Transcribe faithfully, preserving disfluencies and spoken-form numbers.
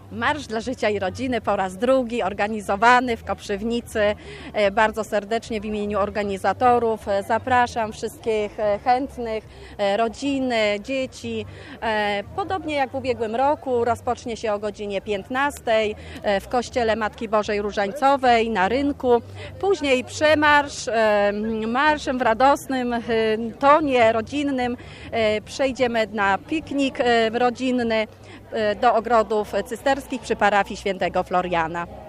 Marsz dla Życia i Rodziny po raz drugi organizowany w Koprzywnicy. Bardzo serdecznie w imieniu organizatorów zapraszam wszystkich chętnych, rodziny, dzieci. Podobnie jak w ubiegłym roku rozpocznie się o godzinie piętnastej w Kościele Matki Bożej Różańcowej na rynku. Później przemarsz, marszem w radosnym tonie rodzinnym przejdziemy na piknik rodzinny do ogrodów cysterskich przy parafii świętego Floriana.